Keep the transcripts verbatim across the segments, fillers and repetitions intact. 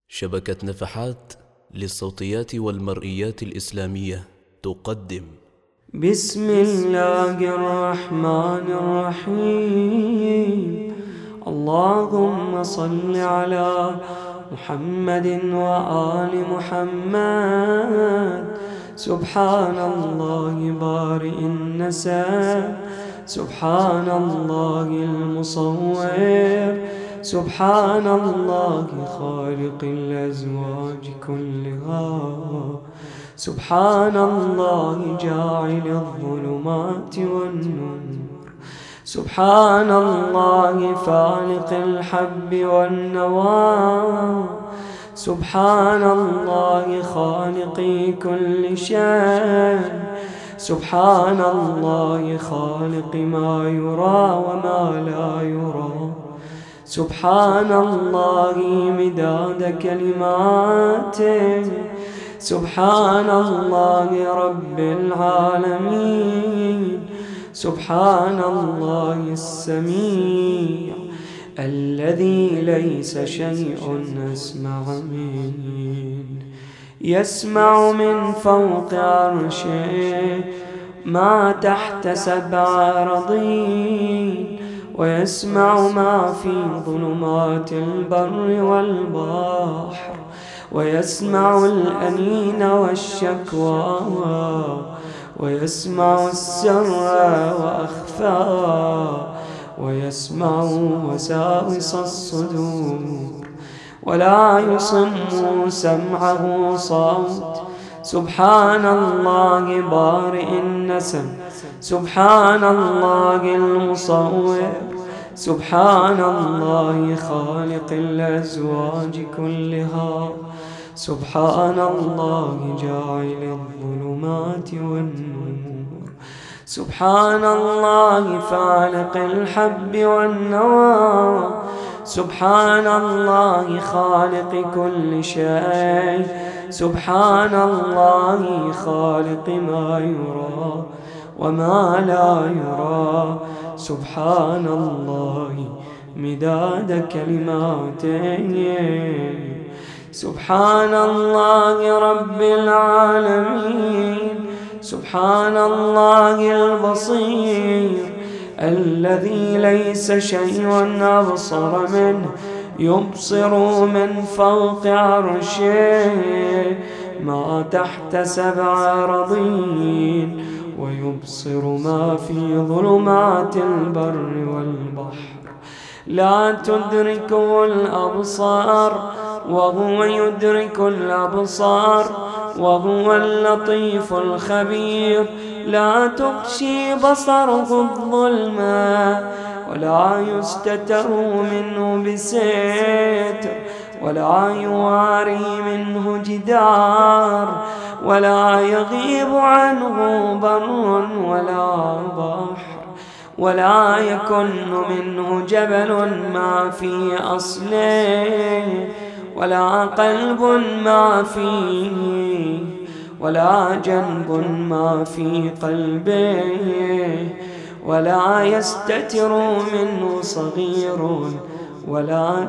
شبكة نفحات للصوتيات والمرئيات الإسلامية تقدم. بسم الله الرحمن الرحيم. اللهم صل على محمد وآل محمد. سبحان الله بارئ النسب، سبحان الله المصور، سبحان الله خالق الأزواج كلها، سبحان الله جاعل الظلمات والنور، سبحان الله فالق الحب والنوى، سبحان الله خالق كل شيء، سبحان الله خالق ما يرى وما لا يرى، سبحان الله مداد كلماته، سبحان الله رب العالمين، سبحان الله السميع الذي ليس شيء أسمع منه، يسمع من فوق عرشه ما تحت سبع أراضين، ويسمع ما في ظلمات البر والبحر، ويسمع الأنين والشكوى، ويسمع السر وأخفى، ويسمع وساوس الصدور، ولا يصم سمعه صوت. سبحان الله بارئ النسب، سبحان الله المصور، سبحان الله خالق الأزواج كلها، سبحان الله جاعل الظلمات والنور، سبحان الله فالق الحب والنوى، سبحان الله خالق كل شيء، سبحان الله خالق ما يرى وما لا يرى، سبحان الله مداد كلماته، سبحان الله رب العالمين، سبحان الله البصير الذي ليس شيء أبصر منه، يبصر من فوق عرشه ما تحت سبع أراضين، ويبصر ما في ظلمات البر والبحر، لا تدركه الأبصار وهو يدرك الأبصار، وهو اللطيف الخبير، لا تغشي بصره الظلمة، ولا يستتر منه بستر، ولا يواري منه جدار، ولا يغيب عنه بر ولا بحر، ولا يكن منه جبل ما في أصله، ولا قلب ما فيه، ولا جنب ما في قلبه، ولا يستتر منه صغير ولا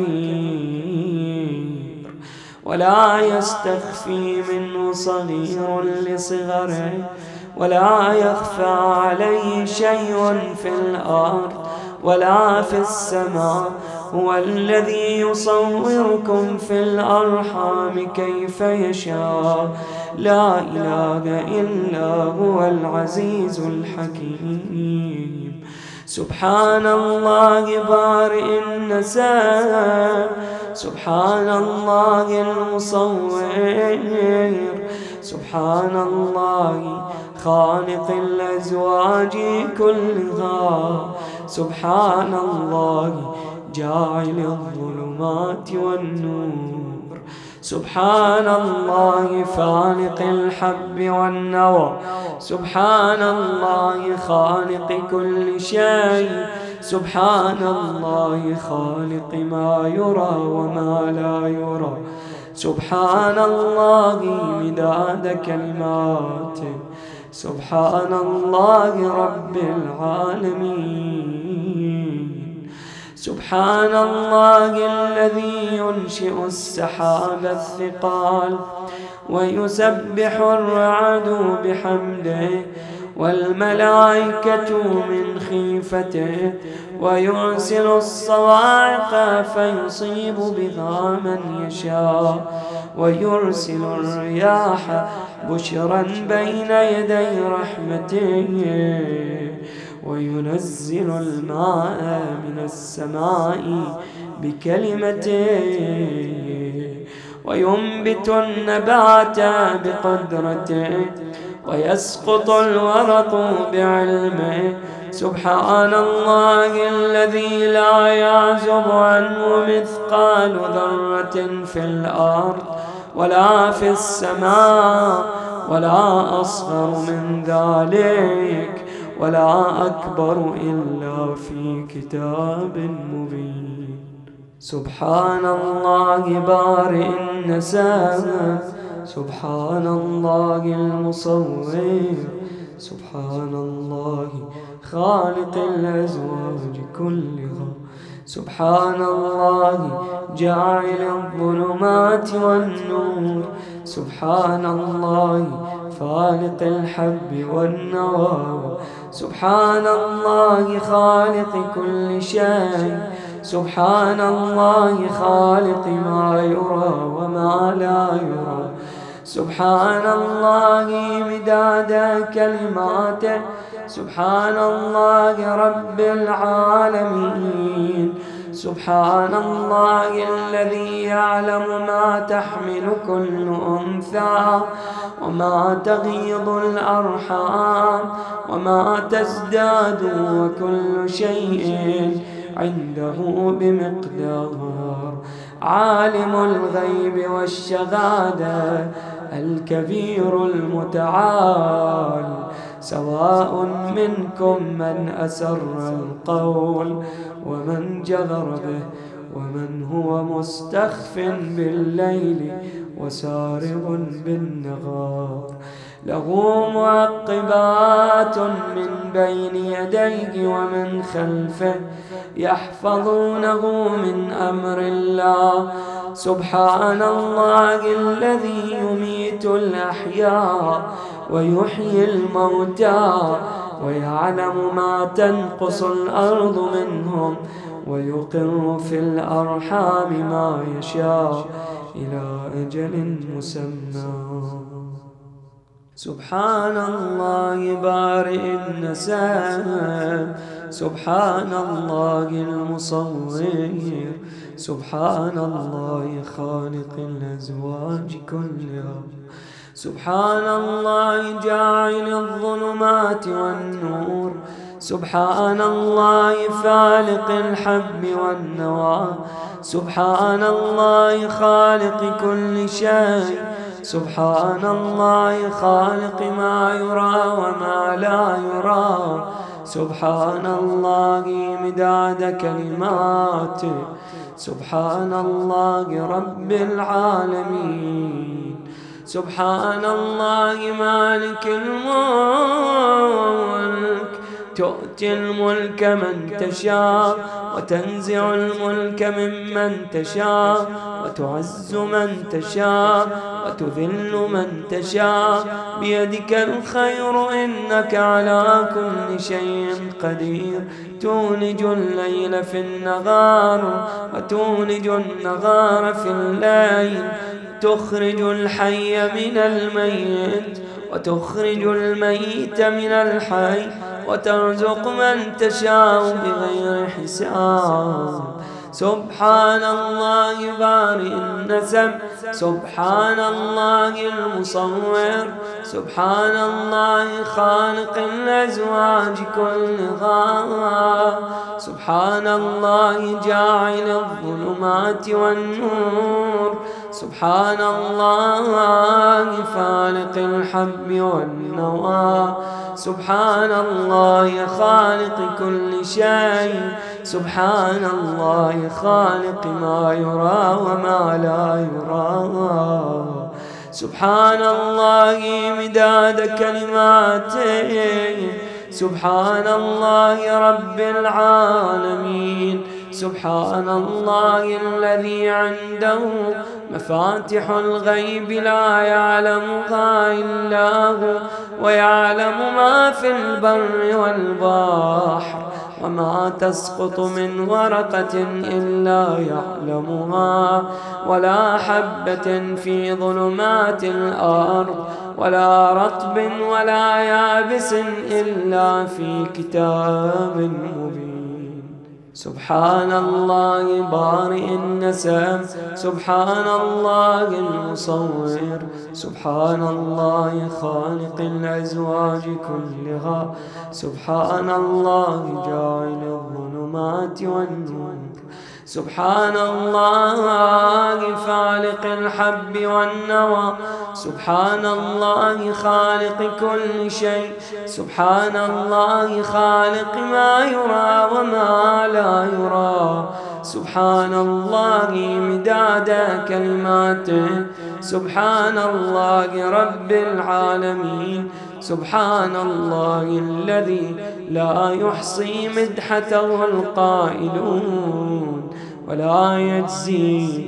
كبير، ولا يستخفي منه صغير لصغره، ولا يخفى عليه شيء في الأرض ولا في السماء. هو الذي يصوركم في الأرحام كيف يشاء، لا إله إلا هو العزيز الحكيم. سبحان الله بارئ النسب، سبحان الله المصور، سبحان الله خالق الأزواج كلها، سبحان الله جاعل الظلمات والنور، سبحان الله فالق الحب والنوى، سبحان الله خالق كل شيء، سبحان الله خالق ما يرى وما لا يرى، سبحان الله مداد كلماته، سبحان الله رب العالمين، سبحان الله الذي ينشئ السحاب الثقال ويسبح الرعد بحمده والملائكة من خيفته ويرسل الصواعق فيصيب بها من يشاء ويرسل الرياح بشرا بين يدي رحمته وينزل الماء من السماء بكلمته وينبت النبات بقدرته ويسقط الورق بعلمه سبحان الله الذي لا يعزب عنه مثقال ذرة في الأرض ولا في السماء ولا أصغر من ذلك ولا أكبر إلا في كتاب مبين. سبحان الله بارئ النسام سبحان الله المصور سبحان الله خالق الأزواج كلها سبحان الله جاعل الظلمات والنور سبحان الله فالق الحب والنوى سبحان الله خالق كل شيء سبحان الله خالق ما يرى وما لا يرى سبحان الله مداد كلماته سبحان الله رب العالمين سبحان الله الذي يعلم ما تحمل كل أنثى وما تغيض الأرحام وما تزداد وكل شيء عنده بمقدار عالم الغيب والشهادة الكبير المتعال سواء منكم من أسر القول ومن جهر به ومن هو مستخف بالليل وسارب بالنهار له معقبات من بين يديه ومن خلفه يحفظونه من أمر الله سبحان الله الذي يميت الأحياء ويحيي الموتى ويعلم ما تنقص الأرض منهم ويقر في الأرحام ما يشاء إلى أجل مسمى سبحان الله بارئ النسام سبحان الله المصور سبحان الله خالق الأزواج كلها سبحان الله جاعل الظلمات والنور سبحان الله فالق الحب والنوى سبحان الله خالق كل شيء سبحان الله خالق ما يرى وما لا يرى سبحان الله مداد كلماته سبحان الله رب العالمين سبحان الله مالك الملك تؤتي الملك من تشاء وتنزع الملك ممن تشاء وتعز من تشاء وتذل من تشاء بيدك الخير إنك على كل شيء قدير تولج الليل في النهار وتولج النهار في الليل تخرج الحي من الميت وتخرج الميت من الحي وترزق من تشاء بغير حساب سبحان الله بارئ النسم سبحان الله المصور سبحان الله خالق الأزواج كلها سبحان الله جاعل الظلمات والنور سبحان الله فالق الحب والنوى سبحان الله خالق كل شيء سبحان الله خالق ما يرى وما لا يرى سبحان الله مداد كلماته سبحان الله رب العالمين سبحان الله الذي عنده مفاتح الغيب لا يعلمها إلا هو ويعلم ما في البر والبحر وما تسقط من ورقة إلا يعلمها ولا حبة في ظلمات الأرض ولا رطب ولا يابس إلا في كتاب مبين. سبحان الله بارئ النسم، سبحان الله المصور، سبحان الله خالق الأزواج كلها، سبحان الله جاعل الظلمات والنور، سبحان الله فالق الحب والنوى، سبحان الله خالق كل شيء، سبحان الله خالق ما يرى وما لا يرى، سبحان الله مداد كلماته، سبحان الله رب العالمين، سبحان الله الذي لا يحصي مدحته القائلون ولا يجزي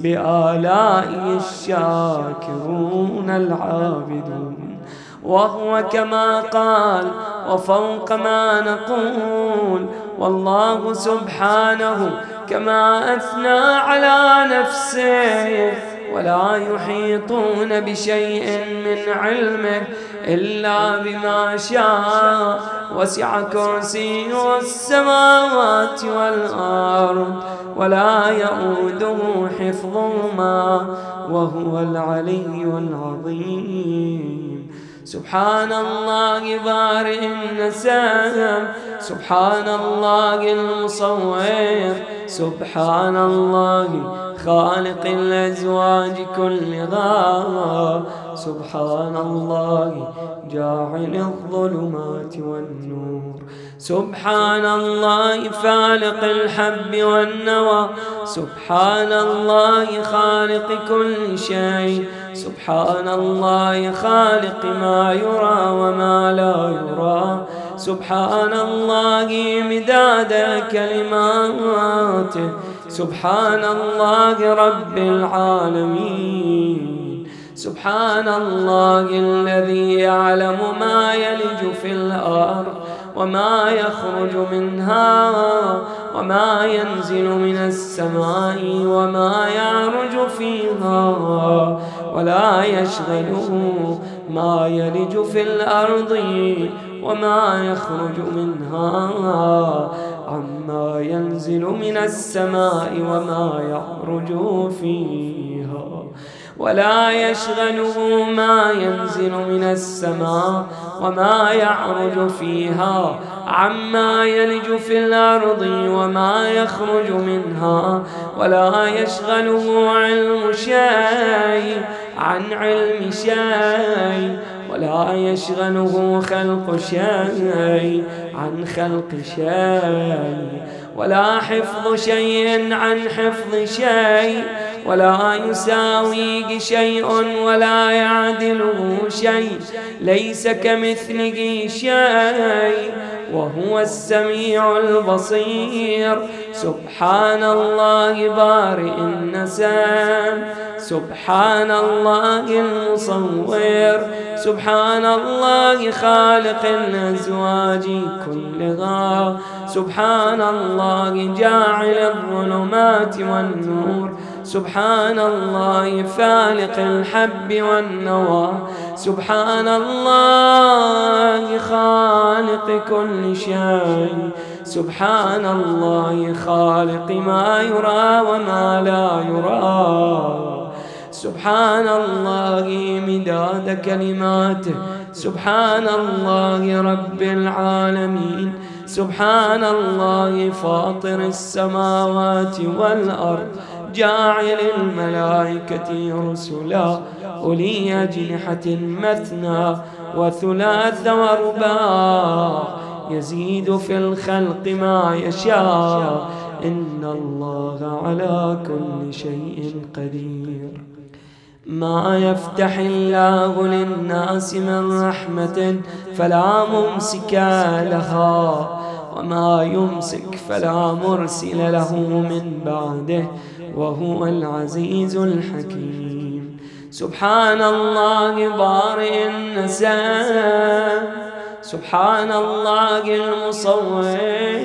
بآلائه الشاكرون العابدون، وهو كما قال وفوق ما نقول، والله سبحانه كما أثنى على نفسه ولا يحيطون بشيء من علمه إلا بما شاء، وسع كرسيه السماوات والأرض ولا يؤوده حفظهما وهو العلي العظيم. سبحان الله بارئ النسم، سبحان الله المصور، سبحان الله خالق الأزواج كلها، سبحان الله جاعل الظلمات والنور، سبحان الله فالق الحب والنوى، سبحان الله خالق كل شيء، سبحان الله خالق ما يرى وما لا يرى، سبحان الله مداد كلماته، سبحان الله رب العالمين، سبحان الله الذي يعلم ما يلج في الأرض وما يخرج منها وما ينزل من السماء وما يعرج فيها، ولا يشغله ما يلج في الأرض وما يخرج منها عما ينزل من السماء وما يعرج فيها، ولا يشغله ما ينزل من السماء وما يعرج فيها عما يلج في الأرض وما يخرج منها، ولا يشغله علم شيء عن علم شيء، ولا يشغله خلق شيء عن خلق شيء، ولا حفظ شيء عن حفظ شيء، ولا يساويه شيء ولا يعدله شيء، ليس كمثله شيء وهو السميع البصير. سبحان الله بارئ النسم، سبحان الله المصور، سبحان الله خالق الأزواج كلها، سبحان الله جاعل الظلمات والنور، سبحان الله فالق الحب والنوى، سبحان الله خالق كل شيء، سبحان الله خالق ما يرى وما لا يرى، سبحان الله مداد كلماته، سبحان الله رب العالمين، سبحان الله فاطر السماوات والأرض، جاعل الملائكة رسلا أولي أجنحة مثنى وثلاث ورباع، يزيد في الخلق ما يشاء، إن الله على كل شيء قدير. ما يفتح الله للناس من رحمة فلا ممسك لها، وما يمسك فلا مرسل له من بعده وهو العزيز الحكيم. سبحان الله بارئ النساء، سبحان الله المصور،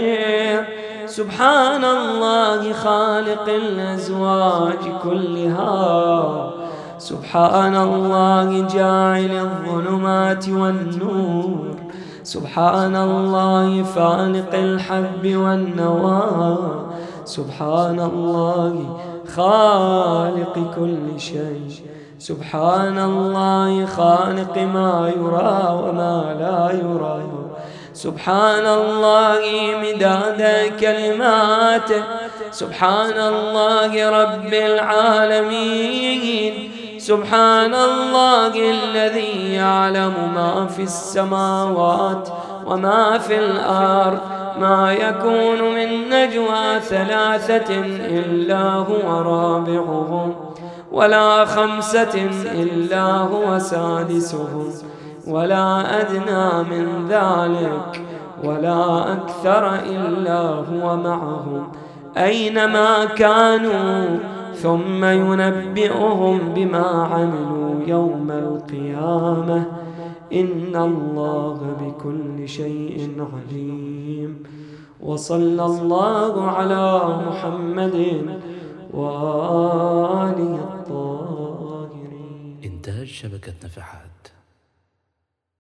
سبحان الله خالق الأزواج كلها، سبحان الله جاعل الظلمات والنور، سبحان الله فالق الحب والنوى، سبحان الله خالق كل شيء، سبحان الله خالق ما يرى وما لا يرى، سبحان الله مداد كلماته، سبحان الله رب العالمين، سبحان الله الذي يعلم ما في السماوات وما في الأرض، ما يكون من نجوى ثلاثة إلا هو رابعهم، ولا خمسة إلا هو سادسهم، ولا أدنى من ذلك ولا أكثر إلا هو معهم أينما كانوا، ثم ينبئهم بما عملوا يوم القيامة، إن الله بكل شيء عليم. وصلى الله على محمد وآله الطاهرين. إنتاج شبكة نفحات.